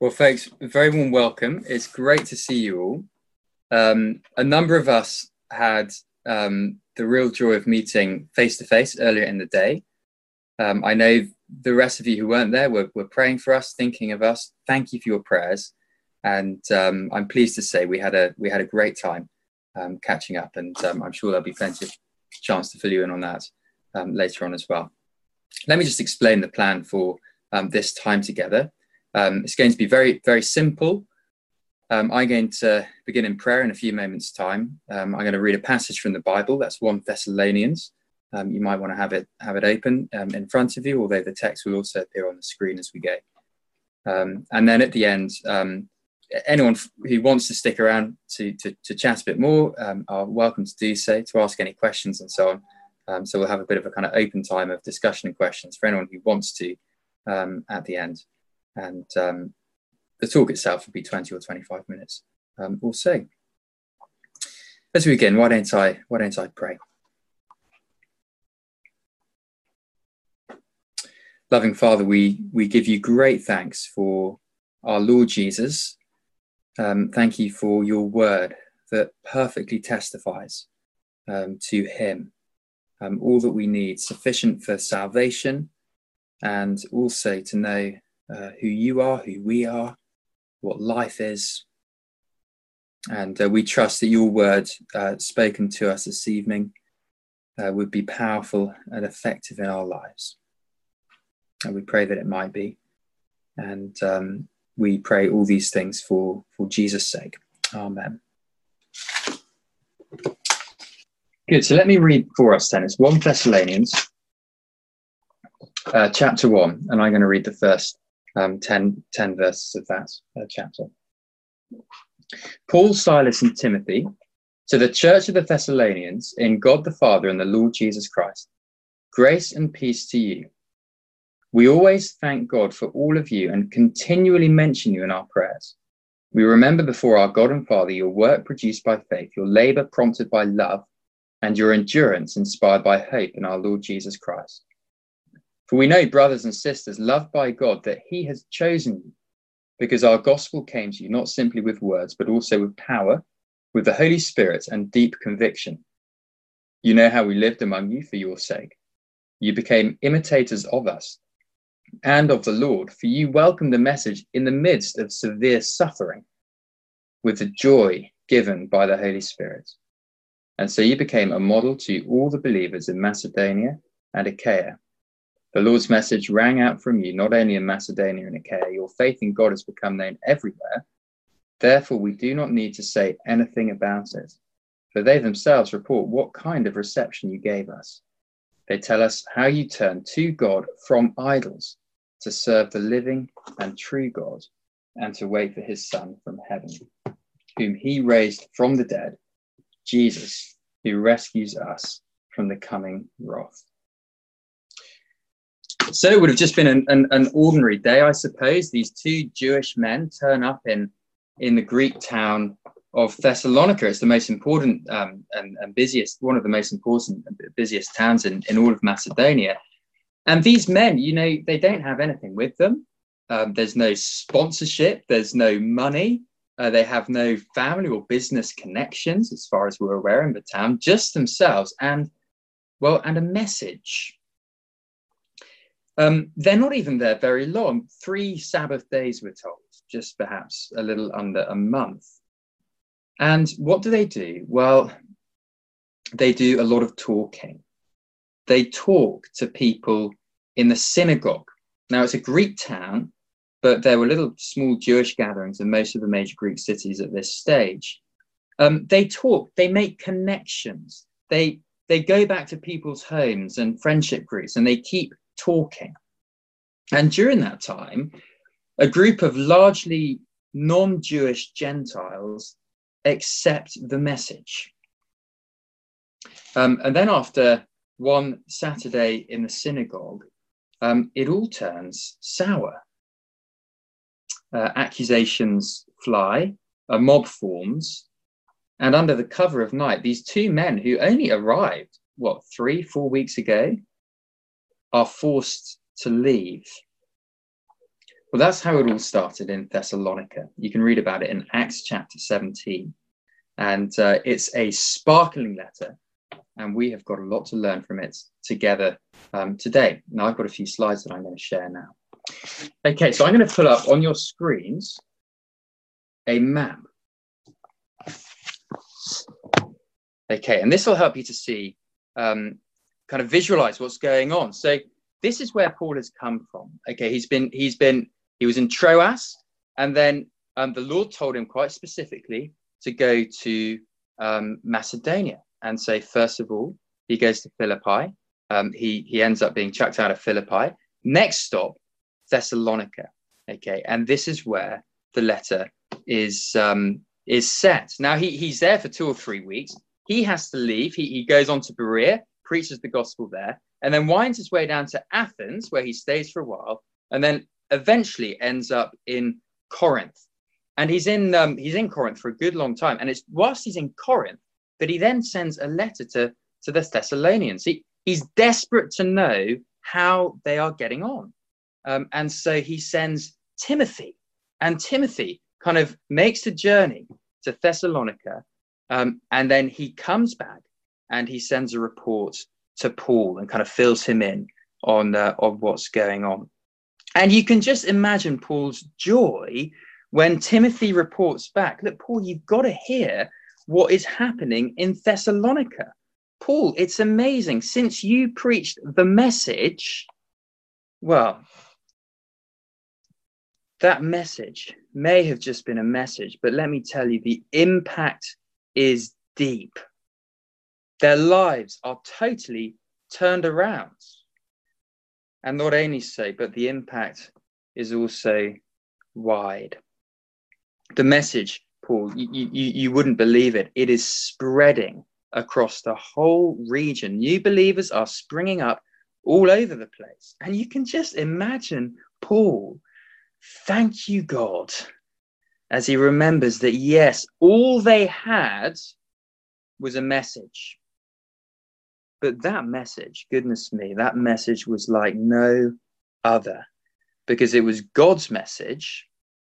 Well, folks, a very warm welcome. It's great to see you all. A number of us had the real joy of meeting face to face earlier in the day. I know the rest of you who weren't there were praying for us, thinking of us. Thank you for your prayers, and I'm pleased to say we had a great time catching up, and I'm sure there'll be plenty of chance to fill you in on that later on as well. Let me just explain the plan for this time together. It's going to be very, very simple. I'm going to begin in prayer in a few moments' time. I'm going to read a passage from the Bible. That's 1 Thessalonians. You might want to have it open in front of you, although the text will also appear on the screen as we go. And then at the end, anyone who wants to stick around to chat a bit more are welcome to do so, to ask any questions and so on. So we'll have a bit of a kind of open time of discussion and questions for anyone who wants to at the end. And the talk itself will be 20 or 25 minutes or so. As we begin, why don't I pray? Loving Father, we give you great thanks for our Lord Jesus. Thank you for your word that perfectly testifies to him. All that we need, sufficient for salvation, and also to know who you are, who we are, what life is. And we trust that your word spoken to us this evening would be powerful and effective in our lives. And we pray that it might be. And we pray all these things for Jesus' sake. Amen. Good, so let me read for us then. It's 1 Thessalonians, chapter 1, and I'm going to read the first 10 verses of that chapter. Paul, Silas, and Timothy, to the church of the Thessalonians, in God the Father and the Lord Jesus Christ, grace and peace to you. We always thank God for all of you and continually mention you in our prayers. We remember before our God and Father your work produced by faith, your labor prompted by love, and your endurance inspired by hope in our Lord Jesus Christ. For we know, brothers and sisters, loved by God, that he has chosen you, because our gospel came to you not simply with words, but also with power, with the Holy Spirit and deep conviction. You know how we lived among you for your sake. You became imitators of us and of the Lord, for you welcomed the message in the midst of severe suffering with the joy given by the Holy Spirit. And so you became a model to all the believers in Macedonia and Achaia. The Lord's message rang out from you, not only in Macedonia and Achaia. Your faith in God has become known everywhere. Therefore, we do not need to say anything about it, for they themselves report what kind of reception you gave us. They tell us how you turned to God from idols to serve the living and true God and to wait for his Son from heaven, whom he raised from the dead, Jesus, who rescues us from the coming wrath. So it would have just been an ordinary day, I suppose. These two Jewish men turn up in the Greek town of Thessalonica. It's the most important and busiest, one of the most important and busiest towns in all of Macedonia. And these men, you know, they don't have anything with them. There's no sponsorship. There's no money. They have no family or business connections, as far as we're aware, in the town, just themselves and a message. They're not even there very long. 3 Sabbath days, we're told, just perhaps a little under a month. And what do? Well, they do a lot of talking. They talk to people in the synagogue. Now, it's a Greek town, but there were little small Jewish gatherings in most of the major Greek cities at this stage. They talk, they make connections. They go back to people's homes and friendship groups, and they keep talking. And during that time, a group of largely non-Jewish Gentiles accept the message. And then after one Saturday in the synagogue, it all turns sour. Accusations fly, a mob forms, and under the cover of night, these two men who only arrived, 3-4 weeks ago, are forced to leave. Well, that's how it all started in Thessalonica. You can read about it in Acts chapter 17. And it's a sparkling letter. And we have got a lot to learn from it together today. Now, I've got a few slides that I'm going to share now. Okay, so I'm going to put up on your screens a map. Okay, and this will help you to see, kind of visualize what's going on. So this is where Paul has come from. Okay, he was in Troas, and then the Lord told him quite specifically to go to Macedonia. And so first of all, he goes to Philippi. He ends up being chucked out of Philippi. Next stop, Thessalonica. Okay, and this is where the letter is set. Now he's there for 2 or 3 weeks. He has to leave. He goes on to Berea, preaches the gospel there, and then winds his way down to Athens, where he stays for a while, and then eventually ends up in Corinth. And he's in Corinth for a good long time. And it's whilst he's in Corinth that he then sends a letter to the Thessalonians. He's desperate to know how they are getting on. And so he sends Timothy, and Timothy kind of makes the journey to Thessalonica. And then he comes back and he sends a report to Paul and kind of fills him in on what's going on. And you can just imagine Paul's joy when Timothy reports back, look, Paul, you've got to hear what is happening in Thessalonica. Paul, it's amazing. Since you preached the message, well, that message may have just been a message, but let me tell you, the impact is deep. Their lives are totally turned around. And not only so, but the impact is also wide. The message, Paul, you wouldn't believe it. It is spreading across the whole region. New believers are springing up all over the place. And you can just imagine Paul, thank you, God, as he remembers that, yes, all they had was a message. But that message, goodness me, that message was like no other, because it was God's message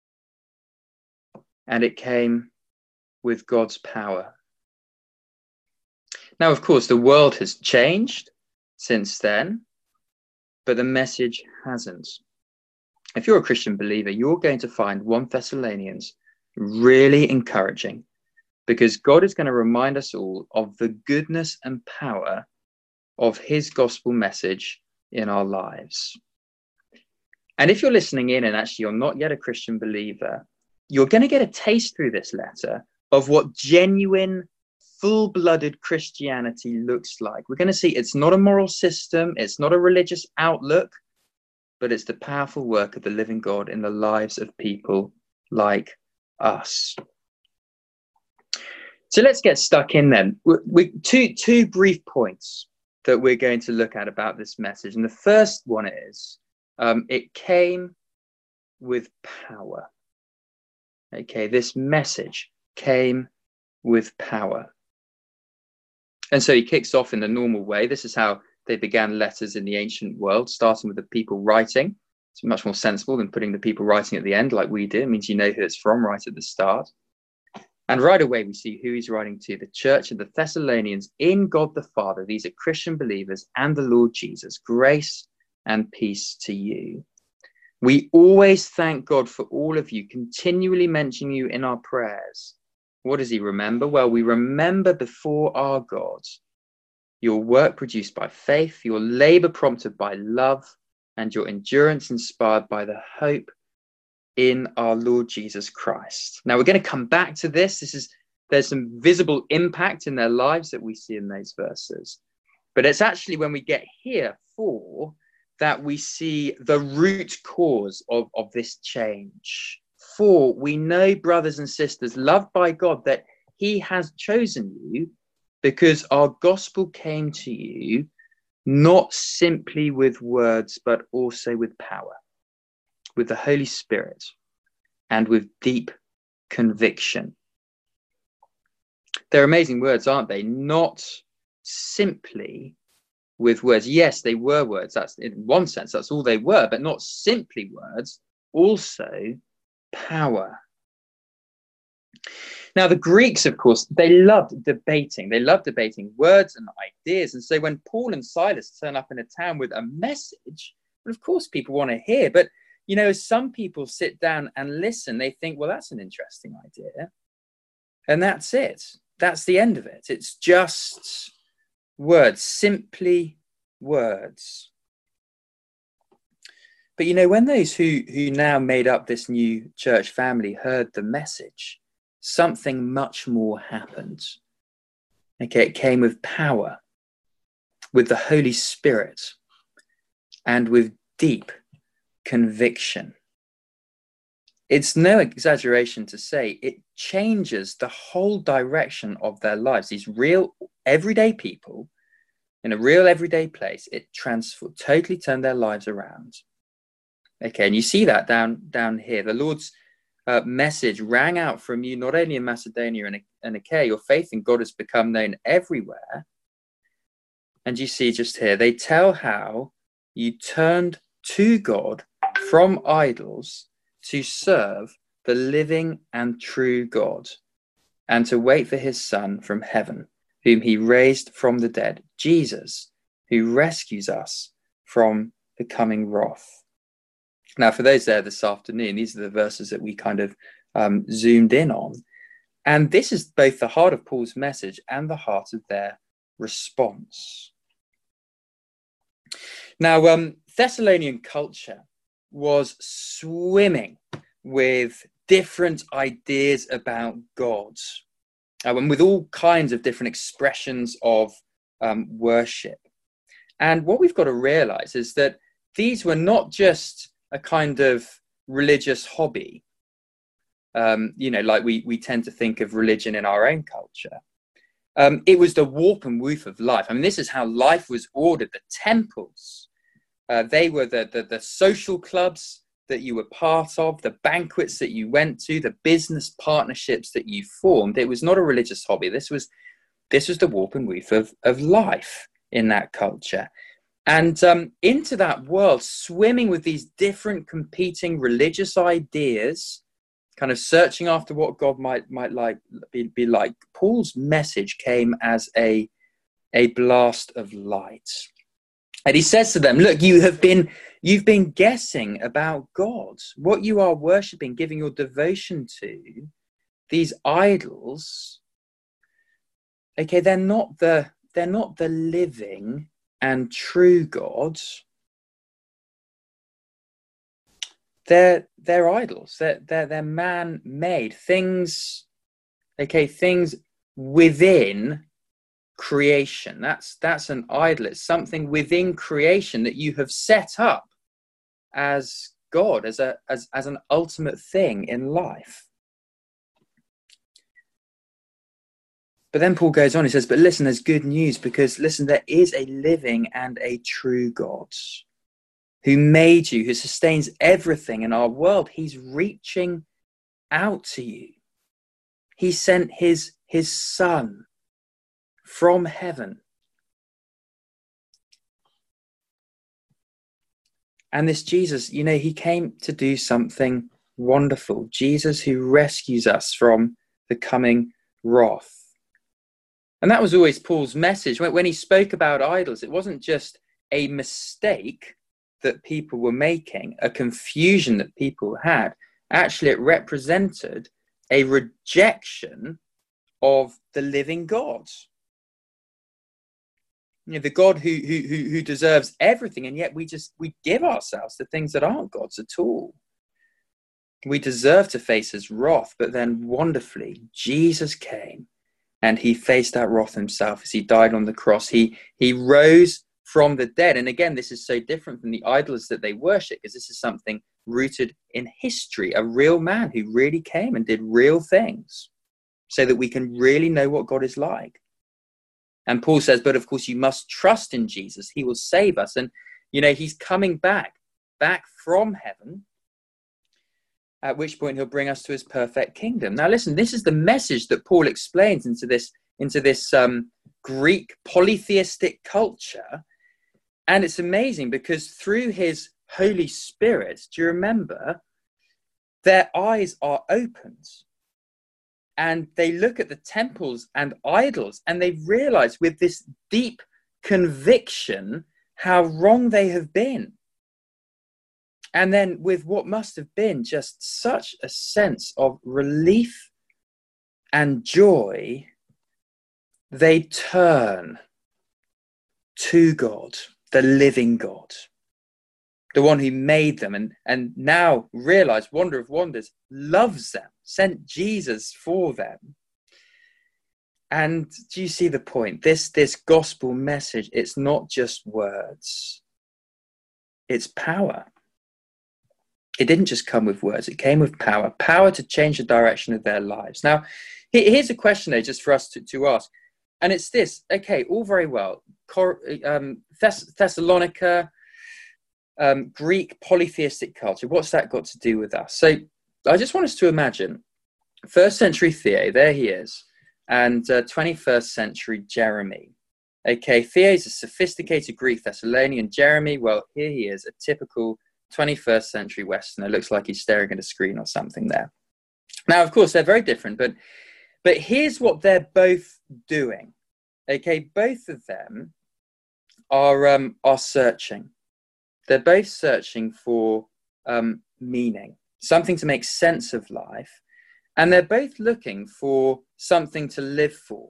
and it came with God's power. Now, of course, the world has changed since then, but the message hasn't. If you're a Christian believer, you're going to find 1 Thessalonians really encouraging, because God is going to remind us all of the goodness and power of his gospel message in our lives. And if you're listening in and actually you're not yet a Christian believer, you're going to get a taste through this letter of what genuine, full-blooded Christianity looks like. We're going to see it's not a moral system, it's not a religious outlook, but it's the powerful work of the living God in the lives of people like us. So let's get stuck in then. Two brief points that we're going to look at about this message. And the first one is, it came with power. Okay, this message came with power. And so he kicks off in the normal way. This is how they began letters in the ancient world, starting with the people writing. It's much more sensible than putting the people writing at the end like we do. It means you know who it's from right at the start. And right away, we see who he's writing to: the church of the Thessalonians in God the Father. These are Christian believers and the Lord Jesus. Grace and peace to you. We always thank God for all of you, continually mention you in our prayers. What does he remember? Well, we remember before our God your work produced by faith, your labor prompted by love, and your endurance inspired by the hope in our Lord Jesus Christ. Now, we're going to come back to this. There's some visible impact in their lives that we see in those verses. But it's actually when we get here that we see the root cause of this change. For we know, brothers and sisters, loved by God, that he has chosen you because our gospel came to you not simply with words, but also with power, with the Holy Spirit, and with deep conviction. They're amazing words, aren't they? Not simply with words. Yes, they were words. That's in one sense, that's all they were, but not simply words, also power. Now, the Greeks, of course, they loved debating. They loved debating words and ideas. And so when Paul and Silas turn up in a town with a message, well, of course, people want to hear. But, you know, as some people sit down and listen, they think, well, that's an interesting idea. And that's it. That's the end of it. It's just words, simply words. But, you know, when those who now made up this new church family heard the message, something much more happened. Okay, it came with power, with the Holy Spirit, and with deep conviction. It's no exaggeration to say it changes the whole direction of their lives. These real everyday people in a real everyday place, it totally turned their lives around. Okay, and you see that down here. The Lord's message rang out from you, not only in Macedonia and Achaia. Your faith in God has become known everywhere. And you see just here, they tell how you turned to God from idols to serve the living and true God, and to wait for his Son from heaven, whom he raised from the dead, Jesus, who rescues us from the coming wrath. Now, for those there this afternoon, these are the verses that we kind of zoomed in on. And this is both the heart of Paul's message and the heart of their response. Now, Thessalonian culture was swimming with different ideas about God, and with all kinds of different expressions of worship. And what we've got to realize is that these were not just a kind of religious hobby, you know, like we tend to think of religion in our own culture. It was the warp and woof of life. I mean, this is how life was ordered. The temples, they were the social clubs that you were part of, the banquets that you went to, the business partnerships that you formed. It was not a religious hobby. This was the warp and woof of life in that culture. And into that world, swimming with these different competing religious ideas, kind of searching after what God might like be like, Paul's message came as a blast of light. And he says to them, look, you've been guessing about God, what you are worshipping, giving your devotion to, these idols. Okay, they're not the living and true God. They're idols. They're man-made things. Okay, things within creation. That's an idol. It's something within creation that you have set up as God, as an ultimate thing in life. But then Paul goes on, he says, but listen, there's good news, because listen, there is a living and a true God who made you, who sustains everything in our world. He's reaching out to you. He sent his Son from heaven. And this Jesus, you know, he came to do something wonderful. Jesus who rescues us from the coming wrath. And that was always Paul's message. When he spoke about idols, it wasn't just a mistake that people were making, a confusion that people had. Actually, it represented a rejection of the living God. You know, the God who deserves everything, and yet we give ourselves to things that aren't God's at all. We deserve to face his wrath, but then wonderfully, Jesus came and he faced that wrath himself as he died on the cross. He rose from the dead. And again, this is so different from the idols that they worship, because this is something rooted in history, a real man who really came and did real things so that we can really know what God is like. And Paul says, but of course you must trust in Jesus. He will save us. And, you know, he's coming back from heaven, at which point he'll bring us to his perfect kingdom. Now, listen, this is the message that Paul explains into this Greek polytheistic culture. And it's amazing because through his Holy Spirit, do you remember, their eyes are opened and they look at the temples and idols and they realize with this deep conviction how wrong they have been. And then with what must have been just such a sense of relief and joy, they turn to God, the living God, the one who made them, and now realize, wonder of wonders, loves them, sent Jesus for them. And do you see the point? This gospel message, it's not just words, it's power. It didn't just come with words, it came with power to change the direction of their lives. Now, here's a question though, just for us to ask. And it's this, okay, all very well. Thessalonica, Greek polytheistic culture, what's that got to do with us? So I just want us to imagine first century Theo, there he is, and 21st century Jeremy. Okay, Theo is a sophisticated Greek Thessalonian. Jeremy, well, here he is, a typical 21st century Westerner. Looks like he's staring at a screen or something there. Now, of course, they're very different, but here's what they're both doing. Okay, both of them are searching. They're both searching for meaning, something to make sense of life, and they're both looking for something to live for,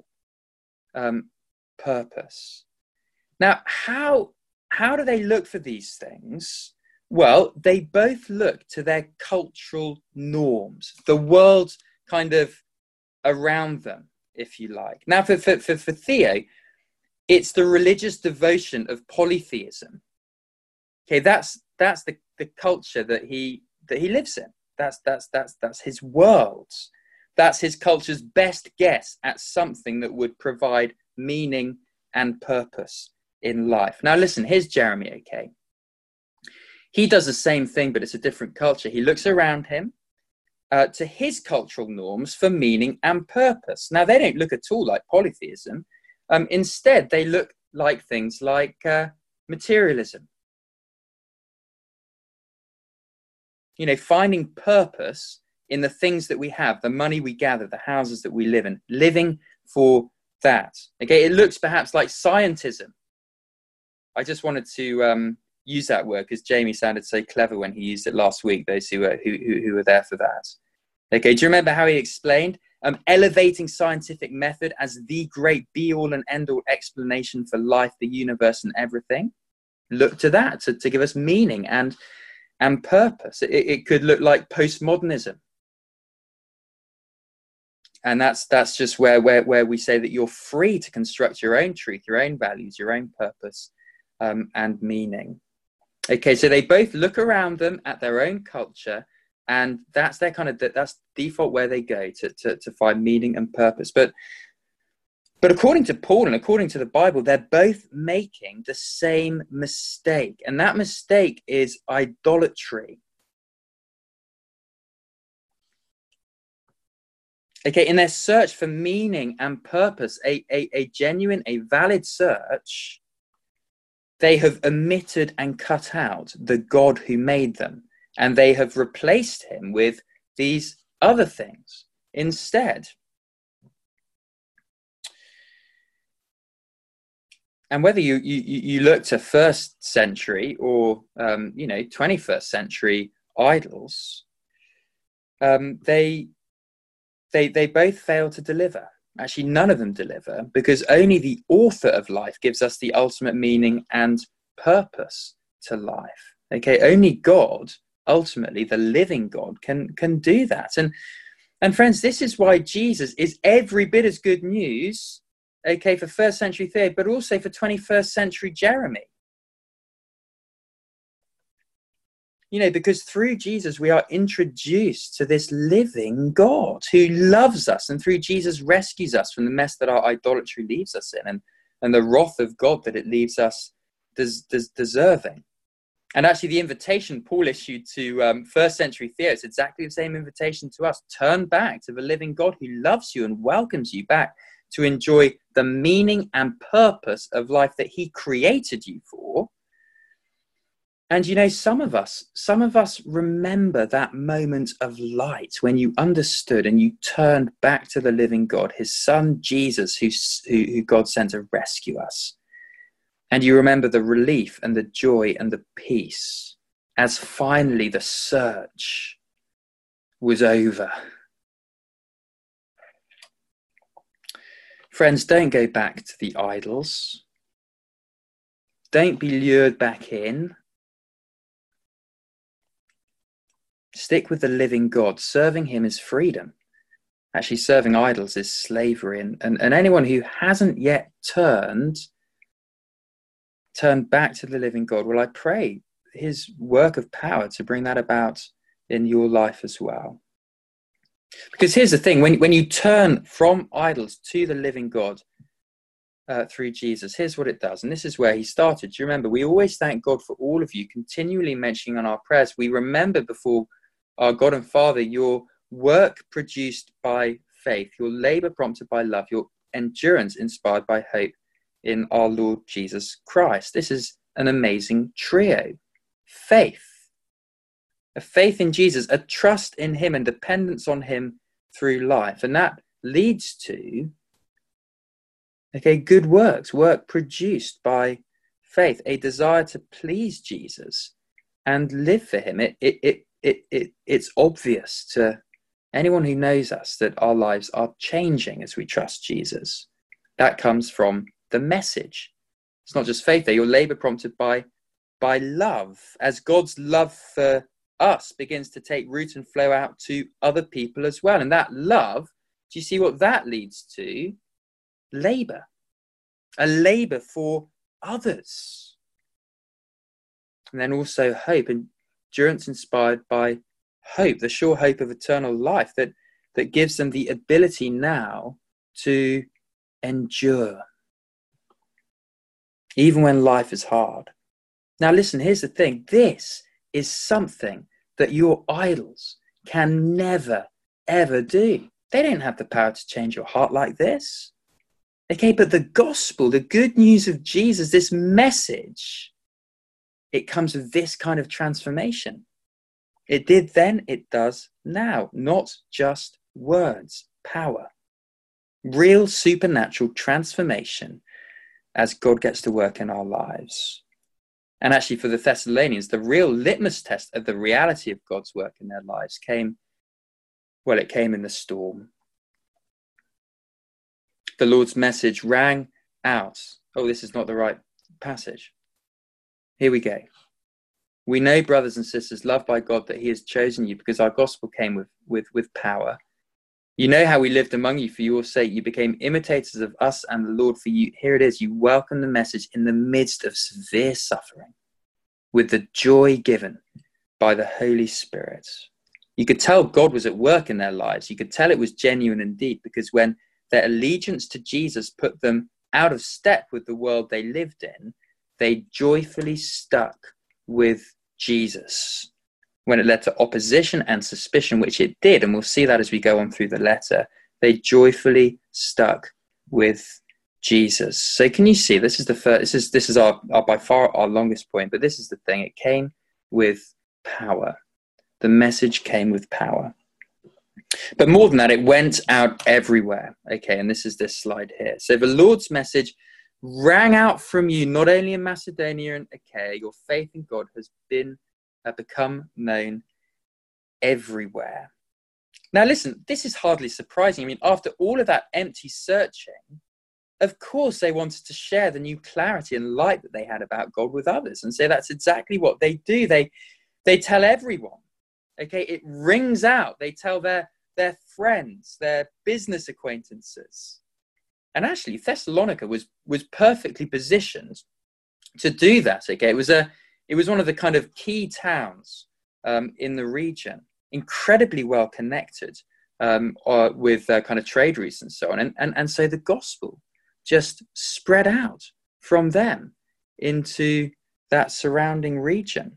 purpose. Now, how do they look for these things? Well, they both look to their cultural norms, the world kind of around them, if you like. Now, for Theo, it's the religious devotion of polytheism. Okay, that's the culture that he lives in. That's his world. That's his culture's best guess at something that would provide meaning and purpose in life. Now, listen, here's Jeremy, okay? He does the same thing, but it's a different culture. He looks around him to his cultural norms for meaning and purpose. Now, they don't look at all like polytheism. Instead, they look like things like materialism. You know, finding purpose in the things that we have, the money we gather, the houses that we live in, living for that. Okay, it looks perhaps like scientism. I just wanted to use that word because Jamie sounded so clever when he used it last week, those who were there for that. Okay, do you remember how he explained elevating scientific method as the great be-all and end-all explanation for life, the universe, and everything? Look to that to give us meaning and purpose. It could look like postmodernism. And that's just where we say that you're free to construct your own truth, your own values, your own purpose and meaning. Okay, so they both look around them at their own culture, and that's their that's default where they go to find meaning and purpose. But according to Paul and according to the Bible, they're both making the same mistake, and that mistake is idolatry. Okay, in their search for meaning and purpose, a genuine, a valid search, they have omitted and cut out the God who made them, and they have replaced him with these other things instead. And whether you look to first century or 21st century idols, they both fail to deliver. Actually, none of them deliver, because only the author of life gives us the ultimate meaning and purpose to life. Okay, only God, ultimately the living God, can do that. And friends, this is why Jesus is every bit as good news, okay, for first century Theo, but also for 21st century Jeremy. You know, because through Jesus, we are introduced to this living God who loves us, and through Jesus rescues us from the mess that our idolatry leaves us in, and the wrath of God that it leaves us deserving. And actually, the invitation Paul issued to first century Theo is exactly the same invitation to us. Turn back to the living God who loves you and welcomes you back to enjoy the meaning and purpose of life that he created you for. And you know, some of us remember that moment of light when you understood and you turned back to the living God, his son Jesus, who God sent to rescue us. And you remember the relief and the joy and the peace as finally the search was over. Friends, don't go back to the idols. Don't be lured back in. Stick with the living God. Serving him is freedom. Actually, serving idols is slavery. And anyone who hasn't yet turned back to the living God, well, I pray his work of power to bring that about in your life as well. Because here's the thing, when you turn from idols to the living God through Jesus, here's what it does. And this is where he started. Do you remember? We always thank God for all of you, continually mentioning on our prayers. We remember before our God and Father your work produced by faith, your labor prompted by love, your endurance inspired by hope in our Lord Jesus Christ. This is an amazing trio. Faith. A faith in Jesus, a trust in him and dependence on him through life. And that leads to, good works, work produced by faith, a desire to please Jesus and live for him. It's obvious to anyone who knows us that our lives are changing as we trust Jesus. That comes from the message. It's not just faith there, your labor prompted by love, as God's love for us begins to take root and flow out to other people as well. And that love, do you see what that leads to? Labor. A labor for others. And then also hope, endurance inspired by hope, the sure hope of eternal life that gives them the ability now to endure, even when life is hard. Now listen, here's the thing. This is something that your idols can never, ever do. They don't have the power to change your heart like this. But the gospel, the good news of Jesus, this message, it comes with this kind of transformation. It did then, it does now. Not just words, power. Real supernatural transformation as God gets to work in our lives. And actually for the Thessalonians, the real litmus test of the reality of God's work in their lives came in the storm. The Lord's message rang out. Oh, this is not the right passage. Here we go. We know, brothers and sisters, loved by God, that he has chosen you because our gospel came with power. You know how we lived among you for your sake. You became imitators of us and the Lord for you. Here it is. You welcomed the message in the midst of severe suffering with the joy given by the Holy Spirit. You could tell God was at work in their lives. You could tell it was genuine indeed, because when their allegiance to Jesus put them out of step with the world they lived in, they joyfully stuck with Jesus. When it led to opposition and suspicion, which it did, and we'll see that as we go on through the letter, they joyfully stuck with Jesus. So can you see, this is the first, this is our by far our longest point, but this is the thing. It came with power. The message came with power. But more than that, it went out everywhere. And this is this slide here. So the Lord's message rang out from you, not only in Macedonia and Achaia. Your faith in God has become known everywhere. Now listen, this is hardly surprising. I mean, after all of that empty searching, of course they wanted to share the new clarity and light that they had about God with others. And so that's exactly what they do. They tell everyone. It rings out. They tell their friends, their business acquaintances. And actually Thessalonica was perfectly positioned to do that. It was one of the kind of key towns in the region, incredibly well connected with kind of trade routes and so on. And so the gospel just spread out from them into that surrounding region.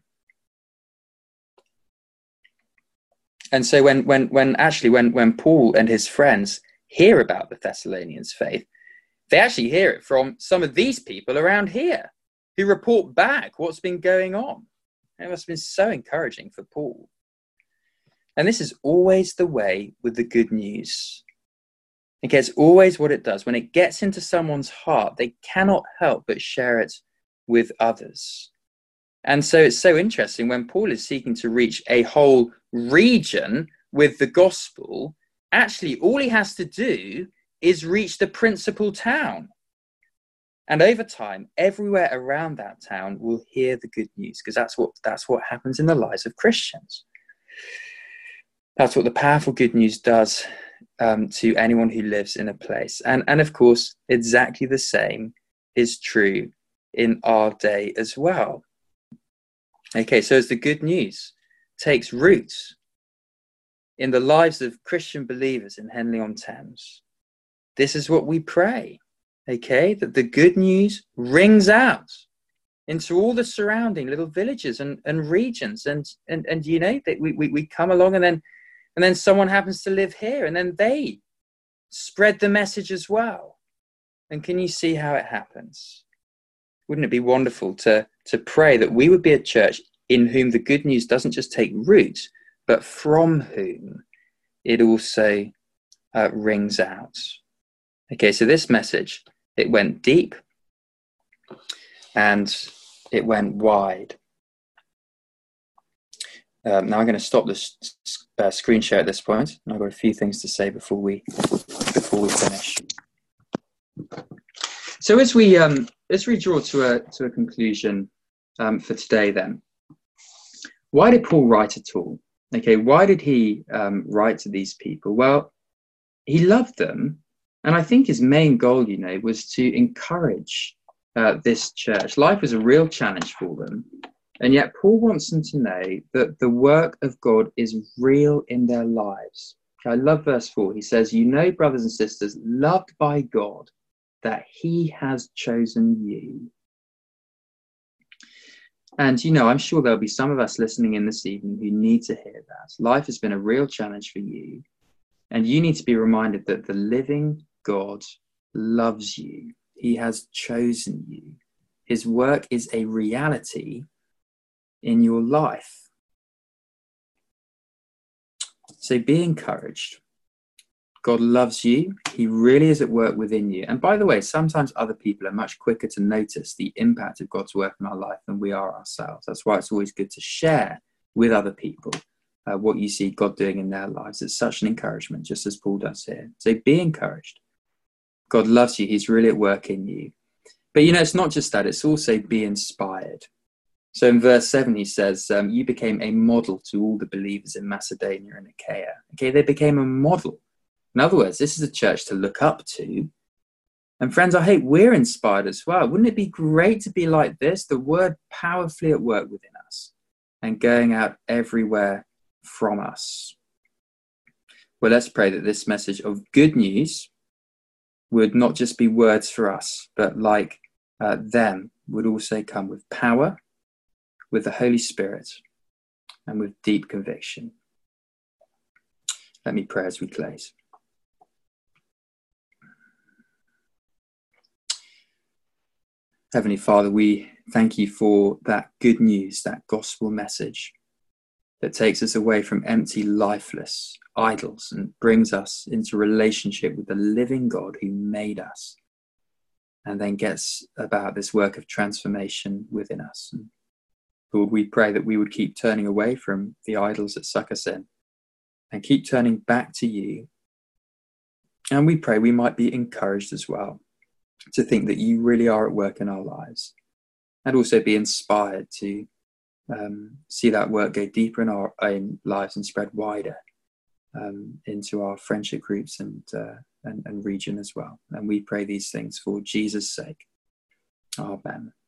And so when Paul and his friends hear about the Thessalonians' faith, they actually hear it from some of these people around here who report back what's been going on. It must have been so encouraging for Paul. And this is always the way with the good news. Okay, it's always what it does. When it gets into someone's heart, they cannot help but share it with others. And so it's so interesting when Paul is seeking to reach a whole region with the gospel, actually all he has to do is reach the principal town. And over time, everywhere around that town will hear the good news, because that's what happens in the lives of Christians. That's what the powerful good news does to anyone who lives in a place. And of course, exactly the same is true in our day as well. Okay, so as the good news takes root in the lives of Christian believers in Henley-on-Thames, this is what we pray, okay, that the good news rings out into all the surrounding little villages and regions. And you know, that we come along and then someone happens to live here, and then they spread the message as well. And can you see how it happens? Wouldn't it be wonderful to pray that we would be a church in whom the good news doesn't just take root, but from whom it also rings out? Okay, so this message, it went deep and it went wide. Now I'm going to stop this screen share at this point, and I've got a few things to say before we finish. So as we draw to a conclusion for today, then, why did Paul write at all? Okay, why did he write to these people? Well, he loved them, and I think his main goal, you know, was to encourage this church. Life was a real challenge for them, and yet Paul wants them to know that the work of God is real in their lives. I love verse 4. He says, "You know, brothers and sisters, loved by God, that he has chosen you." And, you know, I'm sure there'll be some of us listening in this evening who need to hear that. Life has been a real challenge for you, and you need to be reminded that the living God loves you. He has chosen you. His work is a reality in your life. So be encouraged. God loves you. He really is at work within you. And by the way, sometimes other people are much quicker to notice the impact of God's work in our life than we are ourselves. That's why it's always good to share with other people what you see God doing in their lives. It's such an encouragement, just as Paul does here. So be encouraged. God loves you. He's really at work in you. But, you know, it's not just that. It's also be inspired. So in verse 7, he says, you became a model to all the believers in Macedonia and Achaia. Okay, they became a model. In other words, this is a church to look up to. And friends, I hope we're inspired as well. Wouldn't it be great to be like this? The word powerfully at work within us and going out everywhere from us. Well, let's pray that this message of good news would not just be words for us, but like them, would also come with power, with the Holy Spirit, and with deep conviction. Let me pray as we close. Heavenly Father, we thank you for that good news, that gospel message that takes us away from empty, lifeless idols and brings us into relationship with the living God who made us, and then gets about this work of transformation within us. And Lord, we pray that we would keep turning away from the idols that suck us in and keep turning back to you. And we pray we might be encouraged as well to think that you really are at work in our lives, and also be inspired to see that work go deeper in our own lives and spread wider into our friendship groups and region as well. And we pray these things for Jesus' sake. Amen.